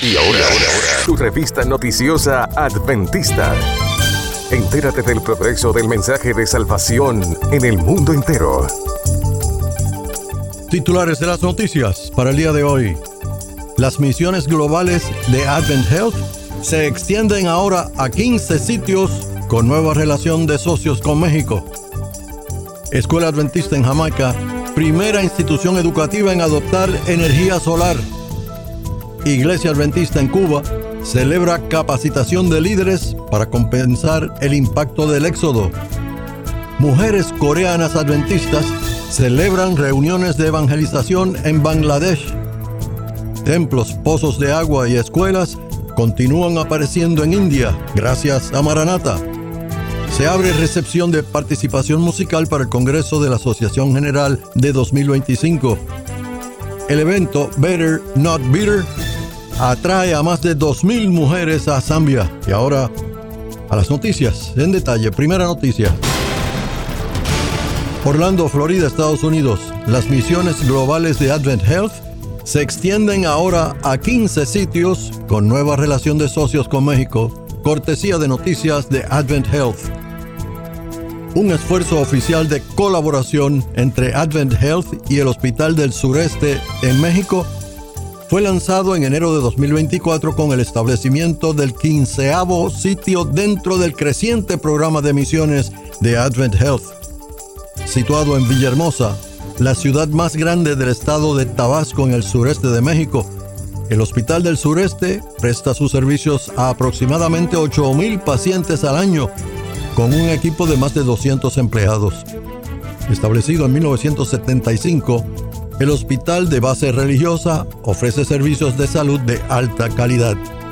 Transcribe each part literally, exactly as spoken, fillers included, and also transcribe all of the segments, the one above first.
Y ahora, ahora, ahora, tu revista noticiosa Adventista. Entérate del progreso del mensaje de salvación en el mundo entero. Titulares de las noticias para el día de hoy. Las misiones globales de Advent Health se extienden ahora a quince sitios con nueva relación de socios con México. Escuela Adventista en Jamaica, primera institución educativa en adoptar energía solar. Iglesia Adventista en Cuba celebra capacitación de líderes para compensar el impacto del éxodo. Mujeres coreanas adventistas celebran reuniones de evangelización en Bangladesh. Templos, pozos de agua y escuelas continúan apareciendo en India gracias a Maranatha. Se abre recepción de participación musical para el Congreso de la Asociación General de dos mil veinticinco. El evento Better Not Bitter atrae a más de dos mil mujeres a Zambia. Y ahora a las noticias en detalle. Primera noticia. Orlando, Florida, Estados Unidos. Las misiones globales de Advent Health se extienden ahora a quince sitios con nueva relación de socios con México, cortesía de noticias de Advent Health. Un esfuerzo oficial de colaboración entre Advent Health y el Hospital del Sureste en México fue lanzado en enero de dos mil veinticuatro con el establecimiento del quinceavo sitio dentro del creciente programa de misiones de Advent Health. Situado en Villahermosa, la ciudad más grande del estado de Tabasco en el sureste de México, el Hospital del Sureste presta sus servicios a aproximadamente ocho mil pacientes al año, con un equipo de más de doscientos empleados. Establecido en mil novecientos setenta y cinco, el hospital de base religiosa ofrece servicios de salud de alta calidad.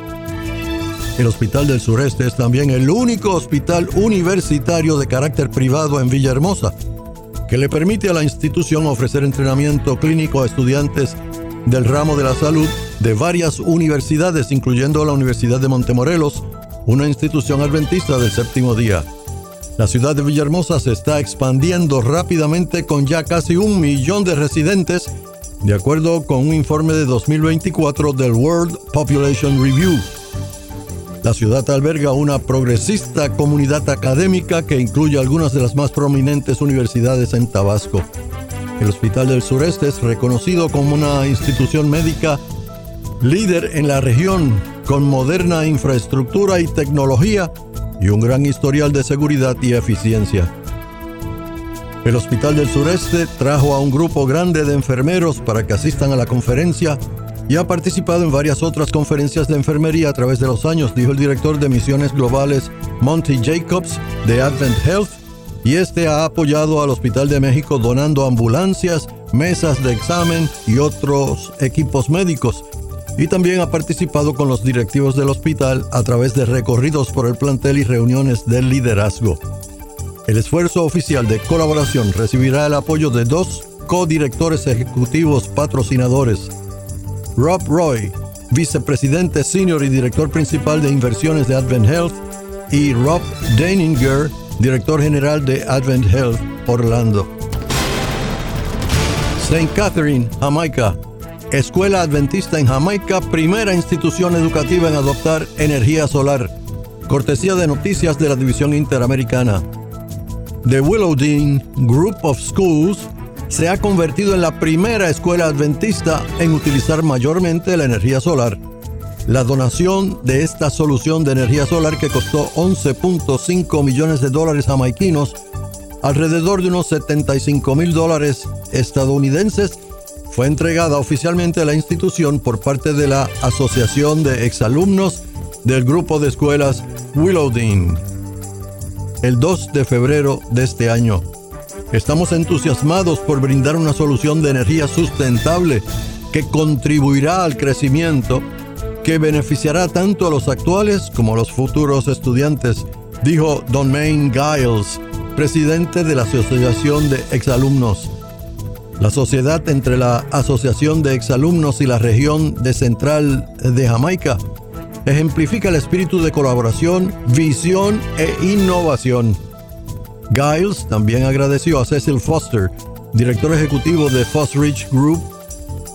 El Hospital del Sureste es también el único hospital universitario de carácter privado en Villahermosa, que le permite a la institución ofrecer entrenamiento clínico a estudiantes del ramo de la salud de varias universidades, incluyendo la Universidad de Montemorelos, una institución adventista del séptimo día. La ciudad de Villahermosa se está expandiendo rápidamente con ya casi un millón de residentes, de acuerdo con un informe de dos mil veinticuatro del World Population Review. La ciudad alberga una progresista comunidad académica que incluye algunas de las más prominentes universidades en Tabasco. El Hospital del Sureste es reconocido como una institución médica líder en la región, con moderna infraestructura y tecnología y un gran historial de seguridad y eficiencia. El Hospital del Sureste trajo a un grupo grande de enfermeros para que asistan a la conferencia y ha participado en varias otras conferencias de enfermería a través de los años, dijo el director de misiones globales Monty Jacobs de Advent Health, y este ha apoyado al Hospital de México donando ambulancias, mesas de examen y otros equipos médicos, y también ha participado con los directivos del hospital a través de recorridos por el plantel y reuniones del liderazgo. El esfuerzo oficial de colaboración recibirá el apoyo de dos codirectores ejecutivos patrocinadores: Rob Roy, vicepresidente senior y director principal de inversiones de Advent Health, y Rob Deininger, director general de Advent Health Orlando. Saint Catherine, Jamaica. Escuela Adventista en Jamaica, primera institución educativa en adoptar energía solar. Cortesía de noticias de la División Interamericana. The Willowdene Group of Schools se ha convertido en la primera escuela adventista en utilizar mayormente la energía solar. La donación de esta solución de energía solar, que costó once punto cinco millones de dólares jamaiquinos, alrededor de unos setenta y cinco mil dólares estadounidenses, fue entregada oficialmente a la institución por parte de la Asociación de Exalumnos del grupo de escuelas Willowdene el dos de febrero de este año. Estamos entusiasmados por brindar una solución de energía sustentable que contribuirá al crecimiento, que beneficiará tanto a los actuales como a los futuros estudiantes, dijo Don Maine Giles, presidente de la Asociación de Exalumnos. La sociedad entre la Asociación de Exalumnos y la región de Central de Jamaica ejemplifica el espíritu de colaboración, visión e innovación. Giles también agradeció a Cecil Foster, director ejecutivo de Foss Ridge Group,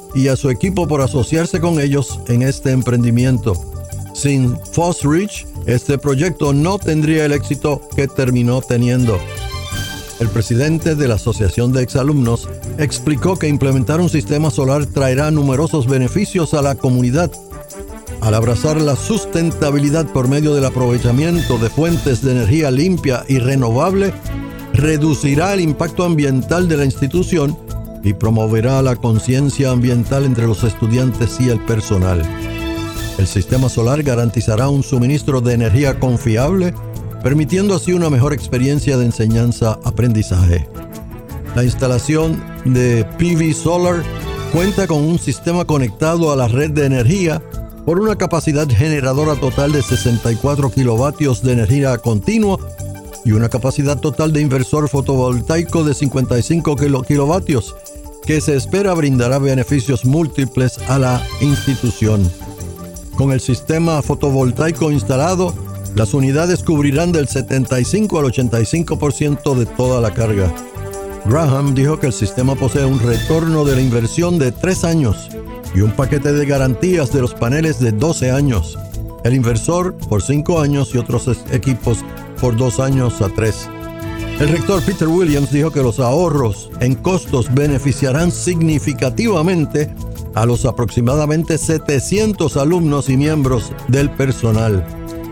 y a su equipo por asociarse con ellos en este emprendimiento. Sin Fosrich, este proyecto no tendría el éxito que terminó teniendo. El presidente de la Asociación de Exalumnos explicó que implementar un sistema solar traerá numerosos beneficios a la comunidad. Al abrazar la sustentabilidad por medio del aprovechamiento de fuentes de energía limpia y renovable, reducirá el impacto ambiental de la institución y promoverá la conciencia ambiental entre los estudiantes y el personal. El sistema solar garantizará un suministro de energía confiable, permitiendo así una mejor experiencia de enseñanza-aprendizaje. La instalación de P V Solar cuenta con un sistema conectado a la red de energía por una capacidad generadora total de sesenta y cuatro kilovatios de energía continua y una capacidad total de inversor fotovoltaico de cincuenta y cinco kilovatios, que se espera brindará beneficios múltiples a la institución. Con el sistema fotovoltaico instalado, las unidades cubrirán del setenta y cinco al ochenta y cinco por ciento de toda la carga. Graham dijo que el sistema posee un retorno de la inversión de tres años y un paquete de garantías de los paneles de doce años, el inversor por cinco años y otros equipos por dos años a tres. El rector Peter Williams dijo que los ahorros en costos beneficiarán significativamente a los aproximadamente setecientos alumnos y miembros del personal.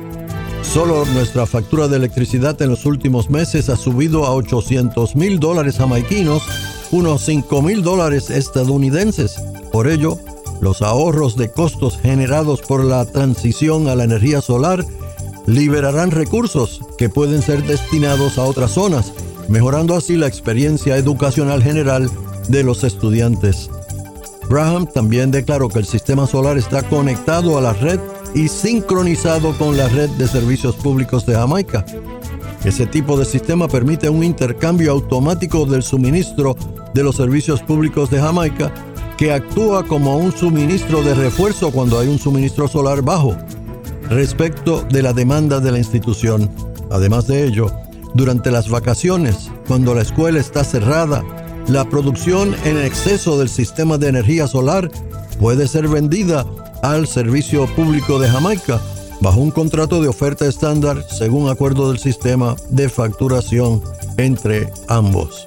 Solo nuestra factura de electricidad en los últimos meses ha subido a ochocientos mil dólares jamaiquinos, unos cinco mil dólares estadounidenses. Por ello, los ahorros de costos generados por la transición a la energía solar liberarán recursos que pueden ser destinados a otras zonas, mejorando así la experiencia educacional general de los estudiantes. Graham también declaró que el sistema solar está conectado a la red y sincronizado con la red de servicios públicos de Jamaica. Ese tipo de sistema permite un intercambio automático del suministro de los servicios públicos de Jamaica, que actúa como un suministro de refuerzo cuando hay un suministro solar bajo, respecto de la demanda de la institución. Además de ello, durante las vacaciones, cuando la escuela está cerrada, la producción en exceso del sistema de energía solar puede ser vendida al servicio público de Jamaica bajo un contrato de oferta estándar según acuerdo del sistema de facturación entre ambos.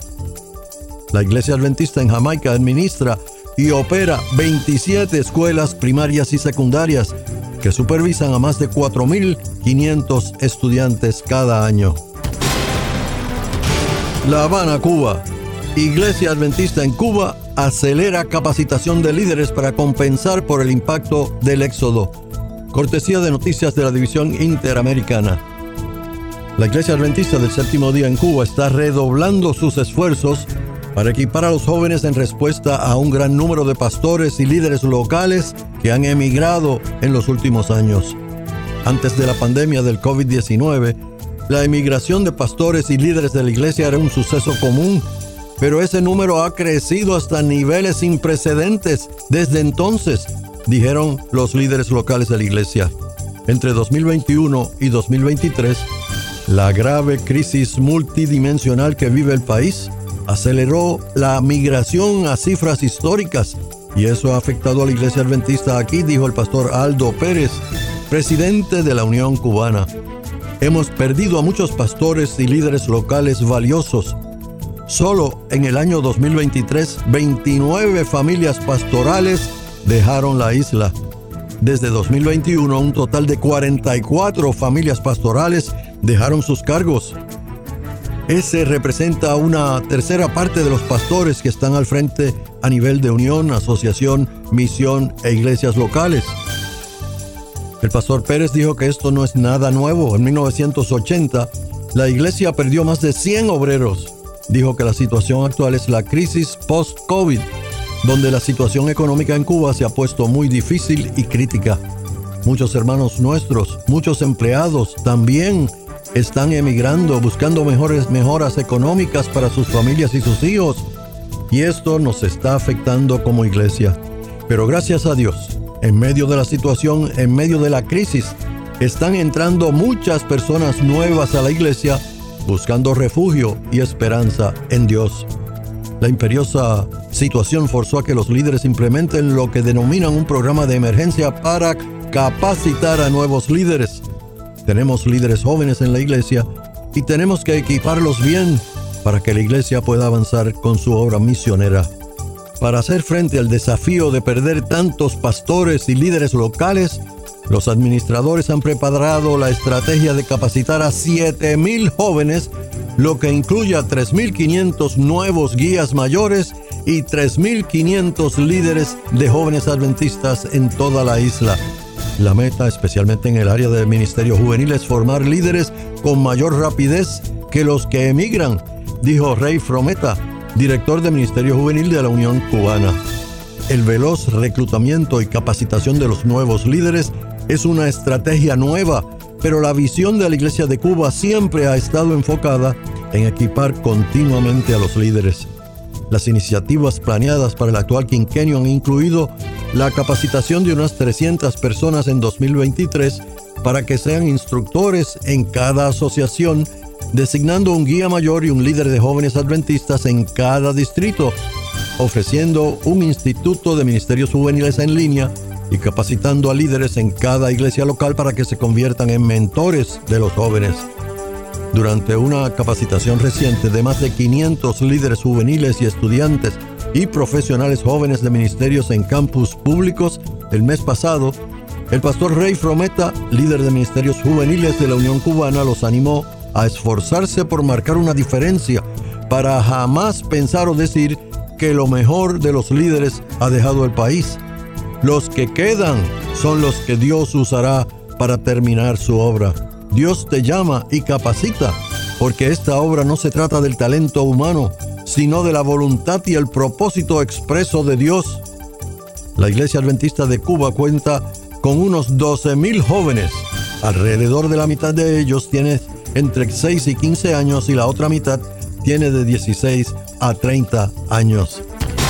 La Iglesia Adventista en Jamaica administra y opera veintisiete escuelas primarias y secundarias que supervisan a más de cuatro mil quinientos estudiantes cada año. La Habana, Cuba. Iglesia Adventista en Cuba acelera capacitación de líderes para compensar por el impacto del éxodo. Cortesía de noticias de la División Interamericana. La Iglesia Adventista del Séptimo Día en Cuba está redoblando sus esfuerzos para equipar a los jóvenes en respuesta a un gran número de pastores y líderes locales que han emigrado en los últimos años. Antes de la pandemia del COVID diecinueve, la emigración de pastores y líderes de la iglesia era un suceso común, pero ese número ha crecido hasta niveles sin precedentes desde entonces, dijeron los líderes locales de la iglesia. Entre dos mil veintiuno y dos mil veintitrés, la grave crisis multidimensional que vive el país aceleró la migración a cifras históricas y eso ha afectado a la iglesia adventista aquí, dijo el pastor Aldo Pérez, presidente de la Unión Cubana. Hemos perdido a muchos pastores y líderes locales valiosos. Solo en el año dos mil veintitrés, veintinueve familias pastorales dejaron la isla. Desde dos mil veintiuno, un total de cuarenta y cuatro familias pastorales dejaron sus cargos. Ese representa una tercera parte de los pastores que están al frente a nivel de unión, asociación, misión e iglesias locales. El pastor Pérez dijo que esto no es nada nuevo. En mil novecientos ochenta, la iglesia perdió más de cien obreros. Dijo que la situación actual es la crisis post-COVID, donde la situación económica en Cuba se ha puesto muy difícil y crítica. Muchos hermanos nuestros, muchos empleados también están emigrando, buscando mejores mejoras económicas para sus familias y sus hijos. Y esto nos está afectando como iglesia. Pero gracias a Dios, en medio de la situación, en medio de la crisis, están entrando muchas personas nuevas a la iglesia buscando refugio y esperanza en Dios. La imperiosa situación forzó a que los líderes implementen lo que denominan un programa de emergencia para capacitar a nuevos líderes. Tenemos líderes jóvenes en la iglesia y tenemos que equiparlos bien para que la iglesia pueda avanzar con su obra misionera. Para hacer frente al desafío de perder tantos pastores y líderes locales, los administradores han preparado la estrategia de capacitar a siete mil jóvenes, lo que incluye a tres mil quinientos nuevos guías mayores y tres mil quinientos líderes de jóvenes adventistas en toda la isla. La meta, especialmente en el área del ministerio juvenil, es formar líderes con mayor rapidez que los que emigran, dijo Ray Frometa, director de Ministerio Juvenil de la Unión Cubana. El veloz reclutamiento y capacitación de los nuevos líderes es una estrategia nueva, pero la visión de la Iglesia de Cuba siempre ha estado enfocada en equipar continuamente a los líderes. Las iniciativas planeadas para el actual quinquenio han incluido la capacitación de unas trescientas personas en dos mil veintitrés para que sean instructores en cada asociación, designando un guía mayor y un líder de jóvenes adventistas en cada distrito, ofreciendo un instituto de ministerios juveniles en línea y capacitando a líderes en cada iglesia local para que se conviertan en mentores de los jóvenes. Durante una capacitación reciente de más de quinientos líderes juveniles y estudiantes y profesionales jóvenes de ministerios en campus públicos el mes pasado, el pastor Ray Frometa, líder de ministerios juveniles de la Unión Cubana, los animó a esforzarse por marcar una diferencia para jamás pensar o decir que lo mejor de los líderes ha dejado el país. Los que quedan son los que Dios usará para terminar su obra. Dios te llama y capacita, porque esta obra no se trata del talento humano, sino de la voluntad y el propósito expreso de Dios. La Iglesia Adventista de Cuba cuenta con unos doce mil jóvenes. Alrededor de la mitad de ellos tiene entre seis y quince años y la otra mitad tiene de dieciséis a treinta años.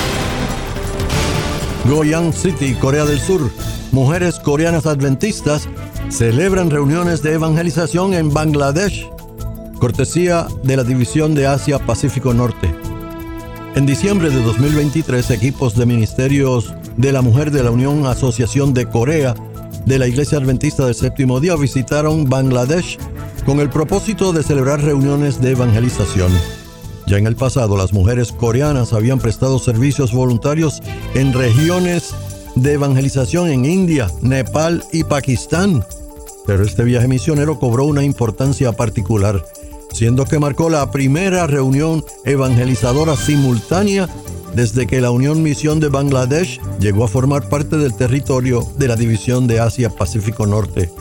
Goyang City, Corea del Sur. Mujeres coreanas adventistas celebran reuniones de evangelización en Bangladesh, cortesía de la División de Asia-Pacífico Norte. En diciembre de dos mil veintitrés, equipos de ministerios de la mujer de la Unión Asociación de Corea de la Iglesia Adventista del Séptimo Día visitaron Bangladesh con el propósito de celebrar reuniones de evangelización. Ya en el pasado, las mujeres coreanas habían prestado servicios voluntarios en regiones de evangelización en India, Nepal y Pakistán. Pero este viaje misionero cobró una importancia particular, siendo que marcó la primera reunión evangelizadora simultánea desde que la Unión Misión de Bangladesh llegó a formar parte del territorio de la División de Asia-Pacífico Norte.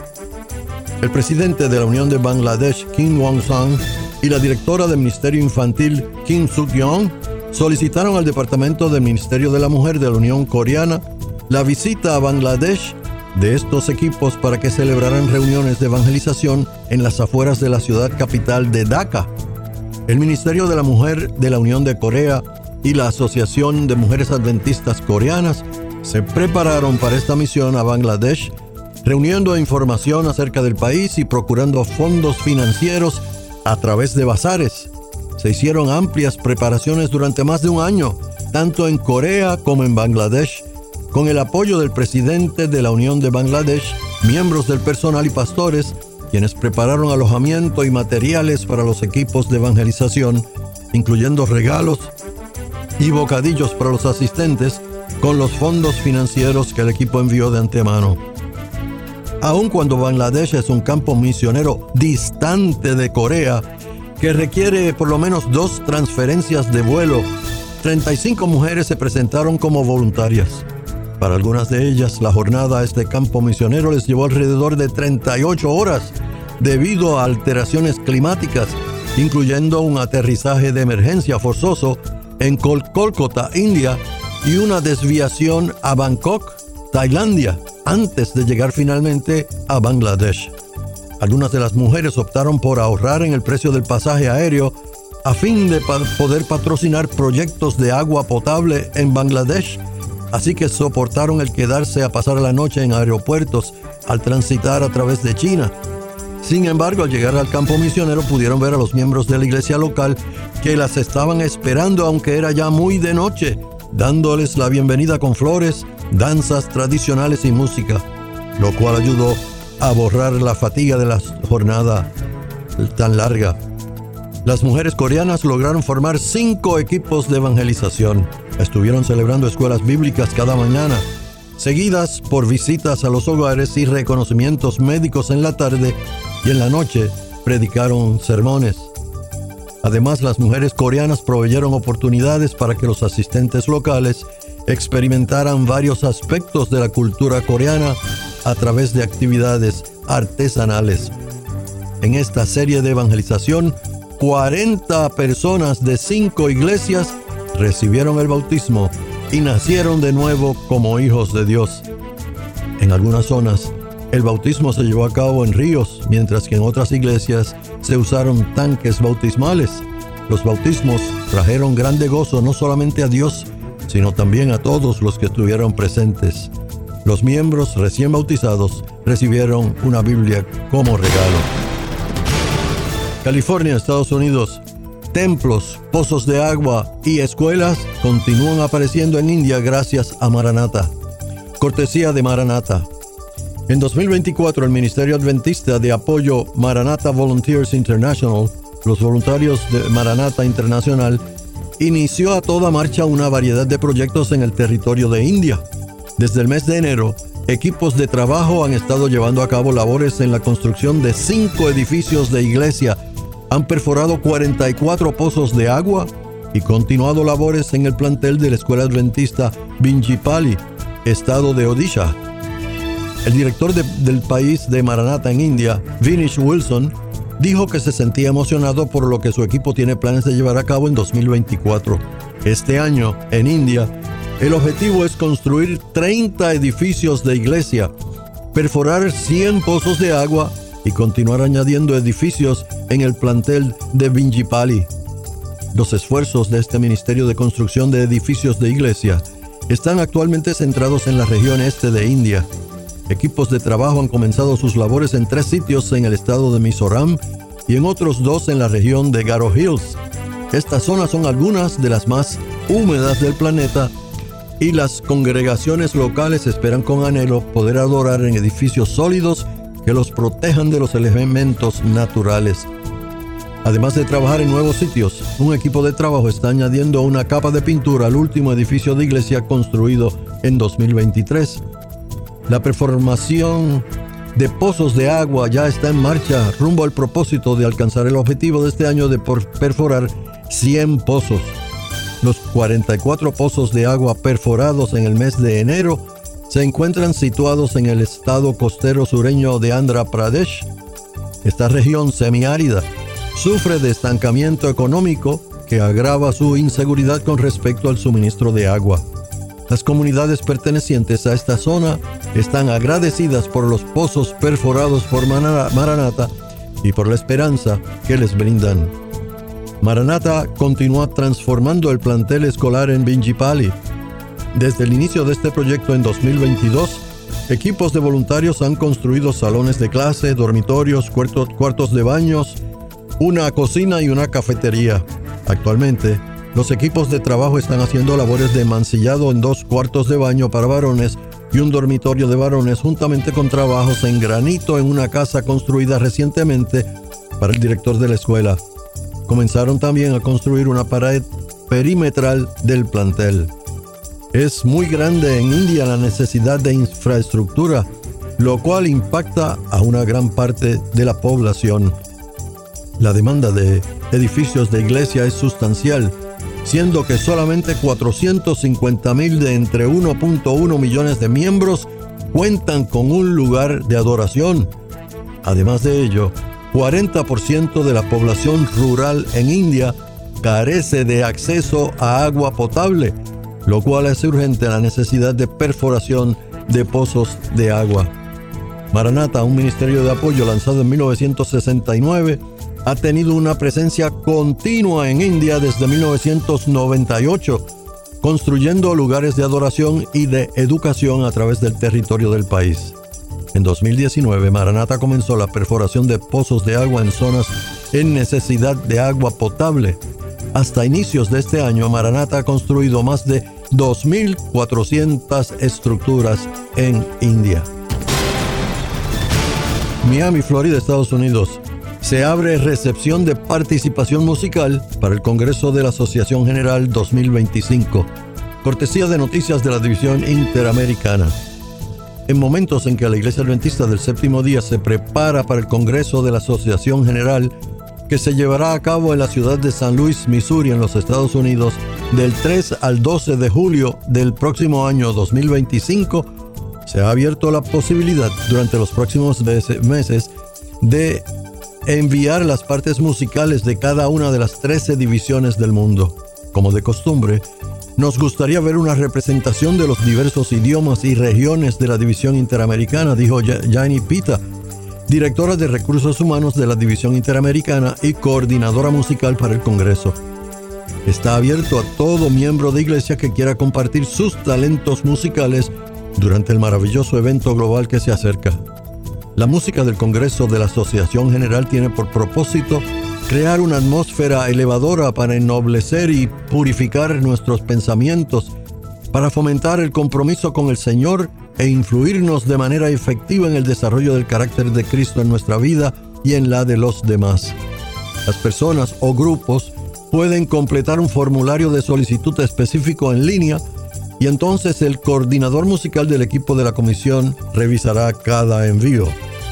El presidente de la Unión de Bangladesh, Kim Wong-sang, y la directora del Ministerio Infantil, Kim Suk-yeon, solicitaron al Departamento del Ministerio de la Mujer de la Unión Coreana la visita a Bangladesh de estos equipos para que celebraran reuniones de evangelización en las afueras de la ciudad capital de Dhaka. El Ministerio de la Mujer de la Unión de Corea y la Asociación de Mujeres Adventistas Coreanas se prepararon para esta misión a Bangladesh, reuniendo información acerca del país y procurando fondos financieros a través de bazares. Se hicieron amplias preparaciones durante más de un año, tanto en Corea como en Bangladesh, con el apoyo del presidente de la Unión de Bangladesh, miembros del personal y pastores, quienes prepararon alojamiento y materiales para los equipos de evangelización, incluyendo regalos y bocadillos para los asistentes, con los fondos financieros que el equipo envió de antemano. Aun cuando Bangladesh es un campo misionero distante de Corea, que requiere por lo menos dos transferencias de vuelo, treinta y cinco mujeres se presentaron como voluntarias. Para algunas de ellas, la jornada a este campo misionero les llevó alrededor de treinta y ocho horas debido a alteraciones climáticas, incluyendo un aterrizaje de emergencia forzoso en Kol- Kolkata, India, y una desviación a Bangkok, Tailandia, antes de llegar finalmente a Bangladesh. Algunas de las mujeres optaron por ahorrar en el precio del pasaje aéreo a fin de pa- poder patrocinar proyectos de agua potable en Bangladesh, así que soportaron el quedarse a pasar la noche en aeropuertos al transitar a través de China. Sin embargo, al llegar al campo misionero pudieron ver a los miembros de la iglesia local que las estaban esperando, aunque era ya muy de noche, dándoles la bienvenida con flores, danzas tradicionales y música, lo cual ayudó a borrar la fatiga de la jornada tan larga. Las mujeres coreanas lograron formar cinco equipos de evangelización. Estuvieron celebrando escuelas bíblicas cada mañana, seguidas por visitas a los hogares y reconocimientos médicos en la tarde, y en la noche predicaron sermones. Además, las mujeres coreanas proveyeron oportunidades para que los asistentes locales experimentaran varios aspectos de la cultura coreana a través de actividades artesanales. En esta serie de evangelización, cuarenta personas de cinco iglesias recibieron el bautismo y nacieron de nuevo como hijos de Dios. En algunas zonas, el bautismo se llevó a cabo en ríos, mientras que en otras iglesias se usaron tanques bautismales. Los bautismos trajeron grande gozo no solamente a Dios, sino también a todos los que estuvieron presentes. Los miembros recién bautizados recibieron una Biblia como regalo. California, Estados Unidos. Templos, pozos de agua y escuelas continúan apareciendo en India gracias a Maranatha. Cortesía de Maranatha. En dos mil veinticuatro, el Ministerio Adventista de Apoyo Maranatha Volunteers International, los voluntarios de Maranatha Internacional, inició a toda marcha una variedad de proyectos en el territorio de India. Desde el mes de enero, equipos de trabajo han estado llevando a cabo labores en la construcción de cinco edificios de iglesia, han perforado cuarenta y cuatro pozos de agua y continuado labores en el plantel de la Escuela Adventista Binjipali, estado de Odisha. El director de, del país de Maranatha en India, Vinesh Wilson, dijo que se sentía emocionado por lo que su equipo tiene planes de llevar a cabo en dos mil veinticuatro. Este año, en India, el objetivo es construir treinta edificios de iglesia, perforar cien pozos de agua y continuar añadiendo edificios en el plantel de Binjipali. Los esfuerzos de este Ministerio de Construcción de Edificios de Iglesia están actualmente centrados en la región este de India. Equipos de trabajo han comenzado sus labores en tres sitios en el estado de Mizoram y en otros dos en la región de Garo Hills. Estas zonas son algunas de las más húmedas del planeta y las congregaciones locales esperan con anhelo poder adorar en edificios sólidos que los protejan de los elementos naturales. Además de trabajar en nuevos sitios, un equipo de trabajo está añadiendo una capa de pintura al último edificio de iglesia construido en dos mil veintitrés. La performación de pozos de agua ya está en marcha rumbo al propósito de alcanzar el objetivo de este año de perforar cien pozos. Los cuarenta y cuatro pozos de agua perforados en el mes de enero se encuentran situados en el estado costero sureño de Andhra Pradesh. Esta región semiárida sufre de estancamiento económico que agrava su inseguridad con respecto al suministro de agua. Las comunidades pertenecientes a esta zona están agradecidas por los pozos perforados por Maranatha y por la esperanza que les brindan. Maranatha continúa transformando el plantel escolar en Binjipali. Desde el inicio de este proyecto en dos mil veintidós, equipos de voluntarios han construido salones de clase, dormitorios, cuartos, cuartos de baños, una cocina y una cafetería. Actualmente, los equipos de trabajo están haciendo labores de mancillado en dos cuartos de baño para varones y un dormitorio de varones, juntamente con trabajos en granito en una casa construida recientemente para el director de la escuela. Comenzaron también a construir una pared perimetral del plantel. Es muy grande en India la necesidad de infraestructura, lo cual impacta a una gran parte de la población. La demanda de edificios de iglesia es sustancial, siendo que solamente cuatrocientos cincuenta mil de entre uno punto uno millones de miembros cuentan con un lugar de adoración. Además de ello, cuarenta por ciento de la población rural en India carece de acceso a agua potable, lo cual hace urgente la necesidad de perforación de pozos de agua. Maranatha, un ministerio de apoyo lanzado en mil novecientos sesenta y nueve, ha tenido una presencia continua en India desde mil novecientos noventa y ocho, construyendo lugares de adoración y de educación a través del territorio del país. En dos mil diecinueve, Maranata comenzó la perforación de pozos de agua en zonas en necesidad de agua potable. Hasta inicios de este año, Maranata ha construido más de dos mil cuatrocientas estructuras en India. Miami, Florida, Estados Unidos. Se abre recepción de participación musical para el Congreso de la Asociación General dos mil veinticinco. Cortesía de noticias de la División Interamericana. En momentos en que la Iglesia Adventista del Séptimo Día se prepara para el Congreso de la Asociación General, que se llevará a cabo en la ciudad de San Luis, Missouri, en los Estados Unidos, del tres al doce de julio del próximo año dos mil veinticinco, se ha abierto la posibilidad durante los próximos meses de enviar las partes musicales de cada una de las trece divisiones del mundo. Como de costumbre, nos gustaría ver una representación de los diversos idiomas y regiones de la División Interamericana, dijo Jani Pita, directora de Recursos Humanos de la División Interamericana y coordinadora musical para el Congreso. Está abierto a todo miembro de iglesia que quiera compartir sus talentos musicales durante el maravilloso evento global que se acerca. La música del Congreso de la Asociación General tiene por propósito crear una atmósfera elevadora para ennoblecer y purificar nuestros pensamientos, para fomentar el compromiso con el Señor e influirnos de manera efectiva en el desarrollo del carácter de Cristo en nuestra vida y en la de los demás. Las personas o grupos pueden completar un formulario de solicitud específico en línea y entonces el coordinador musical del equipo de la comisión revisará cada envío.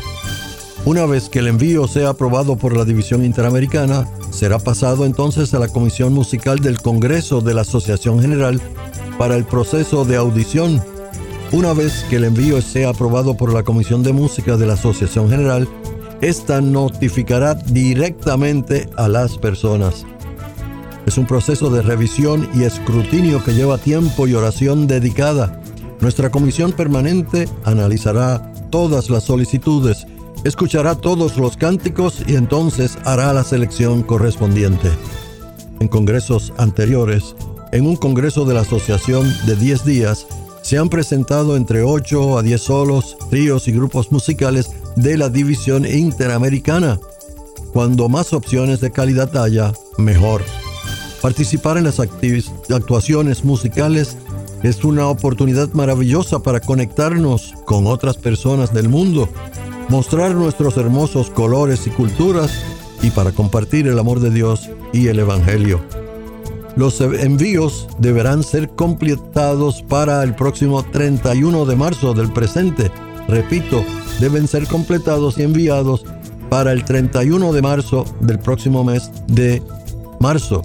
Una vez que el envío sea aprobado por la División Interamericana, será pasado entonces a la Comisión Musical del Congreso de la Asociación General para el proceso de audición. Una vez que el envío sea aprobado por la Comisión de Música de la Asociación General, esta notificará directamente a las personas. Es un proceso de revisión y escrutinio que lleva tiempo y oración dedicada. Nuestra comisión permanente analizará todas las solicitudes, escuchará todos los cánticos y entonces hará la selección correspondiente. En congresos anteriores, en un congreso de la asociación de diez días, se han presentado entre ocho a diez solos, tríos y grupos musicales de la División Interamericana. Cuando más opciones de calidad haya, mejor. Participar en las actuaciones musicales es una oportunidad maravillosa para conectarnos con otras personas del mundo, mostrar nuestros hermosos colores y culturas y para compartir el amor de Dios y el Evangelio. Los envíos deberán ser completados para el próximo treinta y uno de marzo del presente. Repito, deben ser completados y enviados para el treinta y uno de marzo del próximo mes de marzo.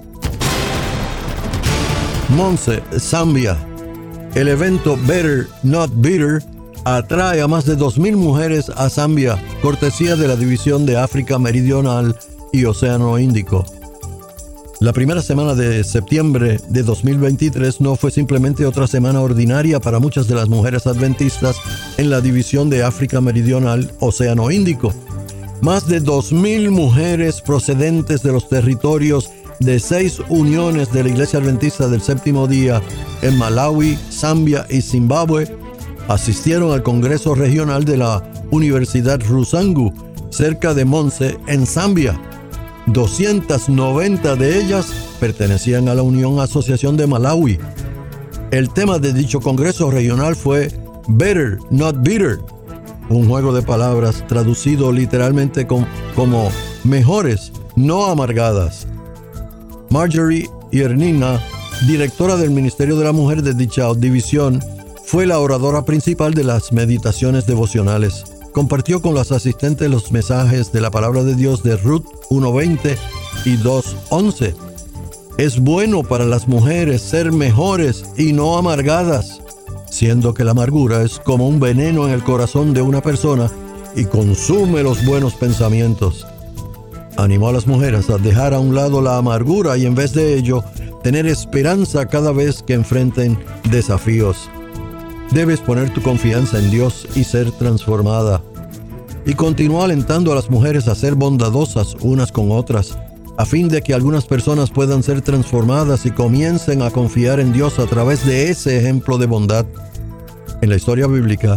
Monse, Zambia. El evento Better Not Bitter atrae a más de dos mil mujeres a Zambia, cortesía de la División de África Meridional y Océano Índico. La primera semana de septiembre de dos mil veintitrés no fue simplemente otra semana ordinaria para muchas de las mujeres adventistas en la División de África Meridional, Océano Índico. Más de dos mil mujeres procedentes de los territorios de seis uniones de la Iglesia Adventista del Séptimo Día en Malawi, Zambia y Zimbabue asistieron al Congreso Regional de la Universidad Rusangu, cerca de Monse, en Zambia. doscientas noventa de ellas pertenecían a la Unión Asociación de Malawi. El tema de dicho Congreso Regional fue Better Not Bitter, un juego de palabras traducido literalmente con, como mejores, no amargadas. Marjorie Iernina, directora del Ministerio de la Mujer de dicha división, fue la oradora principal de las meditaciones devocionales. Compartió con las asistentes los mensajes de la palabra de Dios de Ruth uno veinte y dos once. Es bueno para las mujeres ser mejores y no amargadas, siendo que la amargura es como un veneno en el corazón de una persona y consume los buenos pensamientos. Animó a las mujeres a dejar a un lado la amargura y en vez de ello, tener esperanza cada vez que enfrenten desafíos. Debes poner tu confianza en Dios y ser transformada. Y continúa alentando a las mujeres a ser bondadosas unas con otras, a fin de que algunas personas puedan ser transformadas y comiencen a confiar en Dios a través de ese ejemplo de bondad. En la historia bíblica,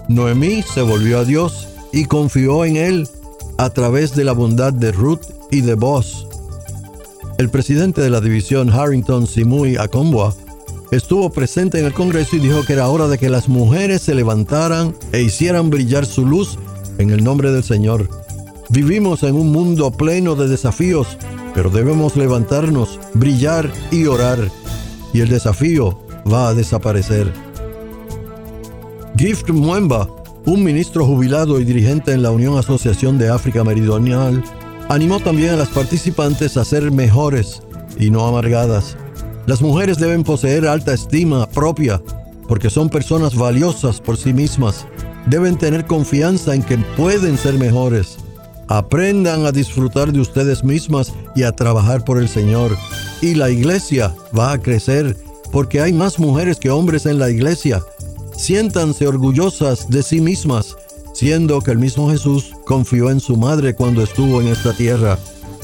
Noemí se volvió a Dios y confió en Él a través de la bondad de Ruth y de Boaz. El presidente de la división, Harrington Simui Akombua, estuvo presente en el Congreso y dijo que era hora de que las mujeres se levantaran e hicieran brillar su luz en el nombre del Señor. Vivimos en un mundo pleno de desafíos, pero debemos levantarnos, brillar y orar, y el desafío va a desaparecer. Gift Mwemba, un ministro jubilado y dirigente en la Unión Asociación de África Meridional, animó también a las participantes a ser mejores y no amargadas. Las mujeres deben poseer alta estima propia porque son personas valiosas por sí mismas. Deben tener confianza en que pueden ser mejores. Aprendan a disfrutar de ustedes mismas y a trabajar por el Señor. Y la iglesia va a crecer porque hay más mujeres que hombres en la iglesia. Siéntanse orgullosas de sí mismas, siendo que el mismo Jesús confió en su madre cuando estuvo en esta tierra.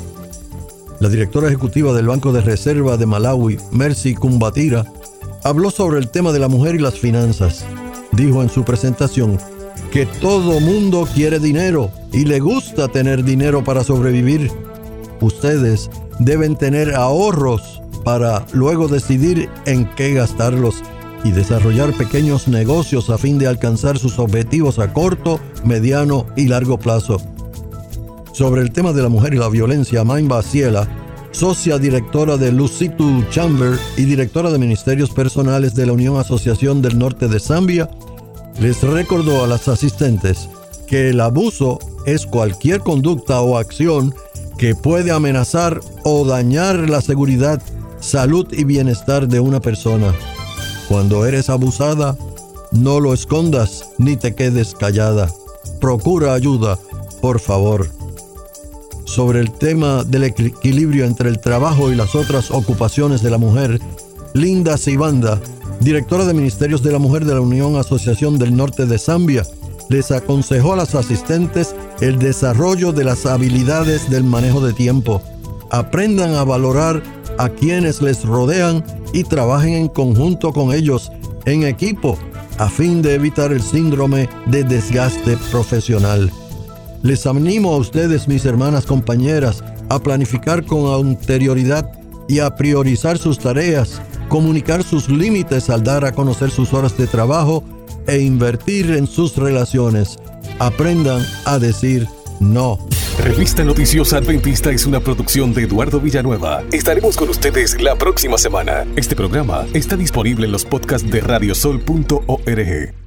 La directora ejecutiva del Banco de Reserva de Malawi, Mercy Kumbatira, habló sobre el tema de la mujer y las finanzas. Dijo en su presentación que todo mundo quiere dinero y le gusta tener dinero para sobrevivir. Ustedes deben tener ahorros para luego decidir en qué gastarlos y desarrollar pequeños negocios a fin de alcanzar sus objetivos a corto, mediano y largo plazo. Sobre el tema de la mujer y la violencia, Maimba Ciela, socia directora de Lusitu Chamber y directora de Ministerios Personales de la Unión Asociación del Norte de Zambia, les recordó a las asistentes que el abuso es cualquier conducta o acción que puede amenazar o dañar la seguridad, salud y bienestar de una persona. Cuando eres abusada, no lo escondas ni te quedes callada. Procura ayuda, por favor. Sobre el tema del equilibrio entre el trabajo y las otras ocupaciones de la mujer, Linda Sibanda, directora de Ministerios de la Mujer de la Unión Asociación del Norte de Zambia, les aconsejó a las asistentes el desarrollo de las habilidades del manejo de tiempo. Aprendan a valorar a quienes les rodean y trabajen en conjunto con ellos, en equipo, a fin de evitar el síndrome de desgaste profesional. Les animo a ustedes, mis hermanas compañeras, a planificar con anterioridad y a priorizar sus tareas, comunicar sus límites al dar a conocer sus horas de trabajo e invertir en sus relaciones. Aprendan a decir no. Revista Noticiosa Adventista es una producción de Eduardo Villanueva. Estaremos con ustedes la próxima semana. Este programa está disponible en los podcasts de radiosol punto org.